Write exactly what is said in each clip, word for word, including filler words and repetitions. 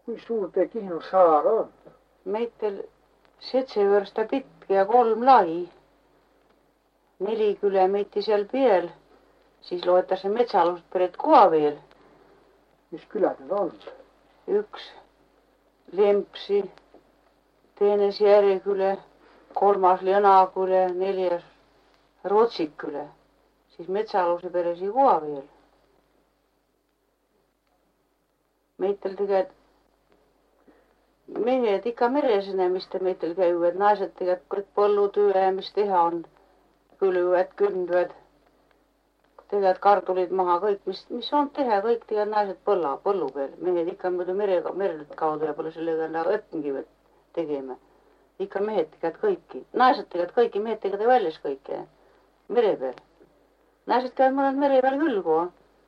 kui suur tee Kihnu saar on? Meitel seitse võrsta pikk ja kolm lai. Neli küle meiti seal piel, siis loetakse metsalused peret koha veel. Mis külad need on? Üks Lempsi, teine Järjeküle, kolmas Lõnaküle, neljas Rotsiküle, siis metsaluse peresi koha veel. Meitel tegelikult mehed ikka meresenemist meitel käivad, naised tegelikult kõik põllutöö, mis teha on, külüvad, kündvad, tegelikult kartulid maha, kõik, mis, mis on teha, kõik tegelikult naised põlla, põllu peal. Mehed ikka muidu merega, merelt kaudu ja pole sellega õppinud tegema. Ikka mehed tegelikult kõiki, naised tegelikult kõiki, mehed tegelikult väljas kõike, mere peal. Naised käivad mõned mere peal küll koha.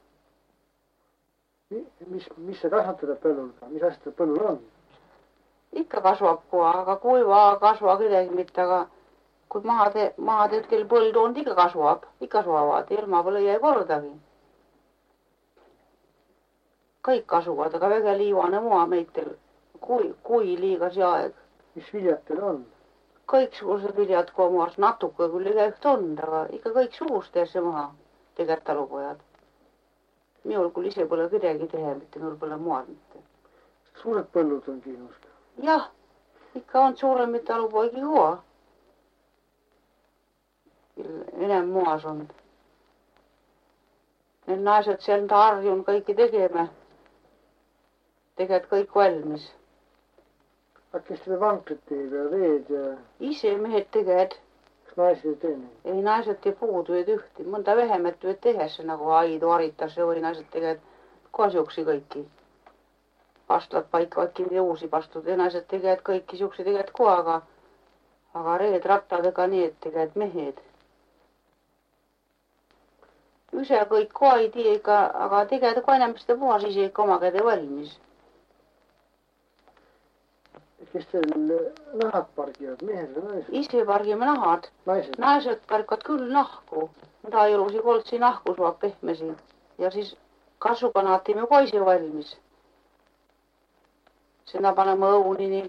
Mis, mis see kasvatada põllul, mis asjad põllul on? Ikka kasvab koha, aga kuiva kasva kedagi mitte, aga kui maade, maade hetkel põld on, ikka kasvab, ikka kasvavad, ilma pole jäi kordagi. Kõik kasvavad, aga väga liivane maa meitel, kui, kui liiga see aeg. Mis viljad teil on? Kõik suused viljad koomast, natuke küll iga üht on, aga ikka kõik suust teha see maha, tegelikult talupojad. Minul küll ise pole kedagi teha, mitte minul pole moad mitte. Suured põllud on Kihnus? Jah, ikka on suuremid talupoigi koha. Enam moas on. Need naised seal harjun kõiki tegema. Tegelikult kõik valmis. Aga kes teile vankrit teeb ja veed ja... Ise mehed tegevad. Kas naised ei tee neid? Ei, naised tee puuduid ühti. Mõnda vähemet võid tehesse, nagu aidu haritasse või naised tegevad kasuksi kõiki. Pastvad paikvadki ja uusi pastud ja naised tegevad kõiki siuksi tegevad kohaga. Aga reed rattadega need tegevad mehed. Üse kõik koha ei tee ikka, aga tegevad ka enamiste puhas ise ikka oma käde valmis. Kes teil nahad pargivad, mehed või naised? Ise pargime nahad. Naised? Naised pargivad küll nahku. Mida ilusi koltsi nahku suab pehmesi. Ja siis kasukanaatime poisi valmis. Sinna paneme õuni nii.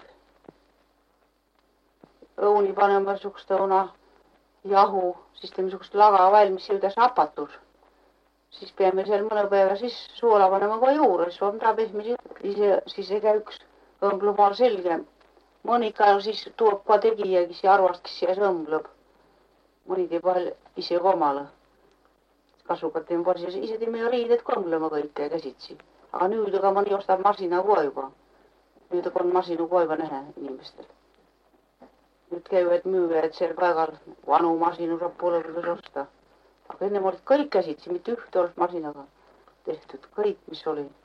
Õuni paneme sukust õuna jahu. Siis teeme sukust laga valmis sildas hapatus. Siis peame seal mõne päeva siis soola paneme ka juurde. Siis on ta pehmesi. Siis ei käi üks õmblub all selge. Monika siis tuuab ka tegija, kes arvast, kes siia õmblub. Mõni teeb vahel ise ka omale. Kasukat teeme poisi. Ise teeme ju riided ka õmblema kõike käsitsi. Aga nüüd aga mõni ostab masina ka juba. Nüüd on masinu ka juba nähe inimestel. Nüüd käivad müüjad seal paegal. Vanu masinu saab pooleldes osta. Aga enne olid kõik käsitsi, mitte ühte olnud masinaga tehtud. Kõik, mis oli.